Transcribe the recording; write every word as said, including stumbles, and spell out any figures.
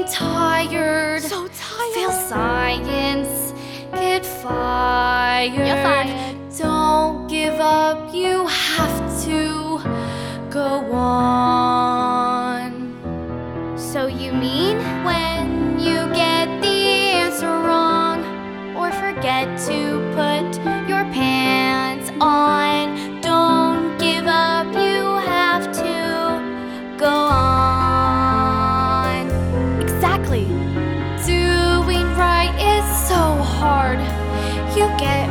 tired. So tired. Fail science, get fired. You're fired. Don't give up, you have to go on. So you mean When you get the answer wrong, or forget to put your pants on, don't give up, you have to go on. exactly? Doing right is so hard. You get